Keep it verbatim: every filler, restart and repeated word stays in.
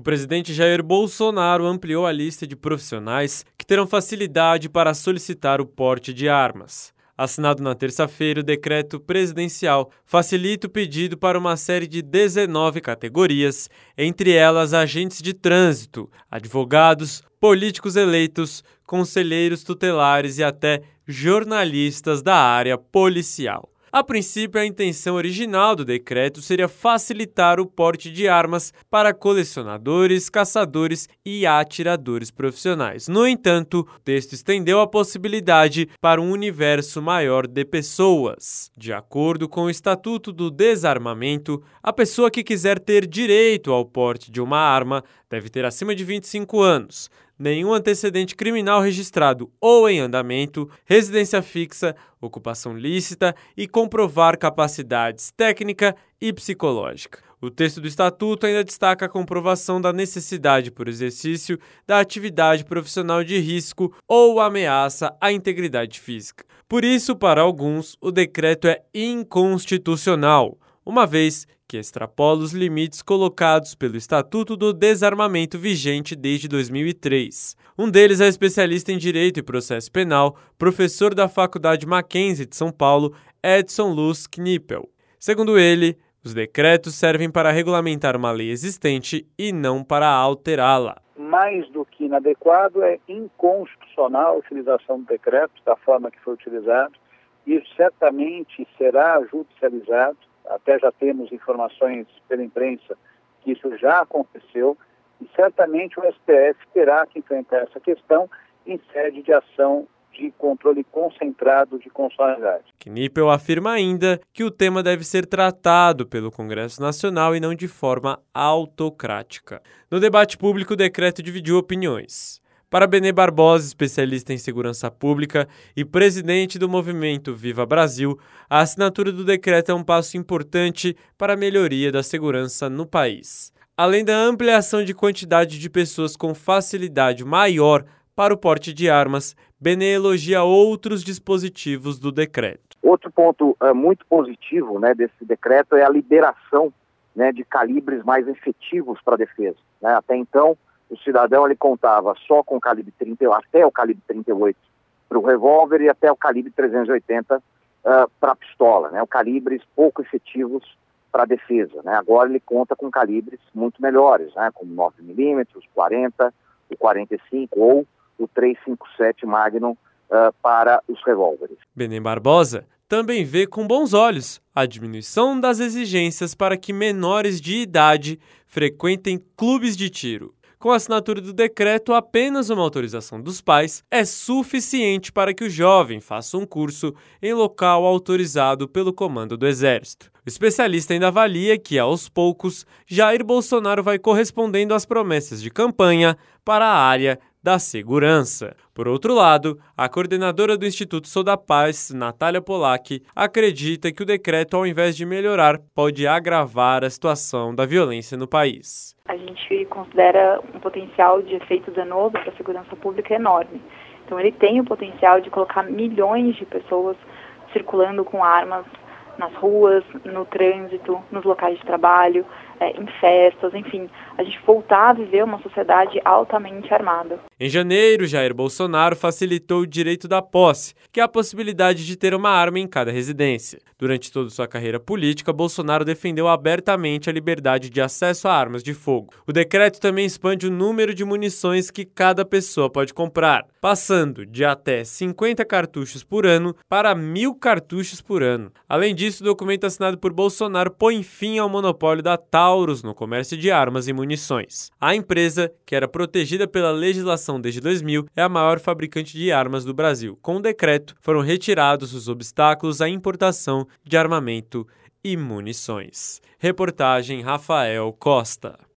O presidente Jair Bolsonaro ampliou a lista de profissionais que terão facilidade para solicitar o porte de armas. Assinado na terça-feira, o decreto presidencial facilita o pedido para uma série de dezenove categorias, entre elas agentes de trânsito, advogados, políticos eleitos, conselheiros tutelares e até jornalistas da área policial. A princípio, a intenção original do decreto seria facilitar o porte de armas para colecionadores, caçadores e atiradores profissionais. No entanto, o texto estendeu a possibilidade para um universo maior de pessoas. De acordo com o Estatuto do Desarmamento, a pessoa que quiser ter direito ao porte de uma arma deve ter acima de vinte e cinco anos, nenhum antecedente criminal registrado ou em andamento, residência fixa, ocupação lícita e comprovar capacidades técnica e psicológica. O texto do Estatuto ainda destaca a comprovação da necessidade por exercício da atividade profissional de risco ou ameaça à integridade física. Por isso, para alguns, o decreto é inconstitucional, uma vez que extrapola os limites colocados pelo Estatuto do Desarmamento vigente desde dois mil e três. Um deles é especialista em Direito e Processo Penal, professor da Faculdade Mackenzie de São Paulo, Edson Luz Knipel. Segundo ele, os decretos servem para regulamentar uma lei existente e não para alterá-la. Mais do que inadequado, é inconstitucional a utilização do decreto da forma que foi utilizado. Isso certamente será judicializado. Até já temos informações pela imprensa que isso já aconteceu e certamente o S T F terá que enfrentar essa questão em sede de ação de controle concentrado de constitucionalidade. Knipel afirma ainda que o tema deve ser tratado pelo Congresso Nacional e não de forma autocrática. No debate público, o decreto dividiu opiniões. Para Benê Barbosa, especialista em segurança pública e presidente do movimento Viva Brasil, a assinatura do decreto é um passo importante para a melhoria da segurança no país. Além da ampliação de quantidade de pessoas com facilidade maior para o porte de armas, Benê elogia outros dispositivos do decreto. Outro ponto uh, muito positivo, né, desse decreto é a liberação, né, de calibres mais efetivos para a defesa. Né? Até então, o cidadão ele contava só com o calibre trinta, até o calibre trinta e oito para o revólver e até o calibre trezentos e oitenta uh, para a pistola, né? O calibres pouco efetivos para a defesa. Né? Agora ele conta com calibres muito melhores, né? Como nove milímetros, quarenta, o quarenta e cinco ou o trezentos e cinquenta e sete Magnum uh, para os revólveres. Benê Barbosa também vê com bons olhos a diminuição das exigências para que menores de idade frequentem clubes de tiro. Com a assinatura do decreto, apenas uma autorização dos pais é suficiente para que o jovem faça um curso em local autorizado pelo comando do Exército. O especialista ainda avalia que, aos poucos, Jair Bolsonaro vai correspondendo às promessas de campanha para a área da segurança. Por outro lado, a coordenadora do Instituto Sou da Paz, Natália Polak, acredita que o decreto, ao invés de melhorar, pode agravar a situação da violência no país. A gente considera um potencial de efeito danoso para a segurança pública enorme. Então ele tem o potencial de colocar milhões de pessoas circulando com armas nas ruas, no trânsito, nos locais de trabalho, é, em festas, enfim, a gente voltar a viver uma sociedade altamente armada. Em janeiro, Jair Bolsonaro facilitou o direito da posse, que é a possibilidade de ter uma arma em cada residência. Durante toda sua carreira política, Bolsonaro defendeu abertamente a liberdade de acesso a armas de fogo. O decreto também expande o número de munições que cada pessoa pode comprar, passando de até cinquenta cartuchos por ano para mil cartuchos por ano. Além disso, o documento assinado por Bolsonaro põe fim ao monopólio da Taurus no comércio de armas e munições. A empresa, que era protegida pela legislação desde dois mil, é a maior fabricante de armas do Brasil. Com o decreto, foram retirados os obstáculos à importação de armamento e munições. Reportagem Rafael Costa.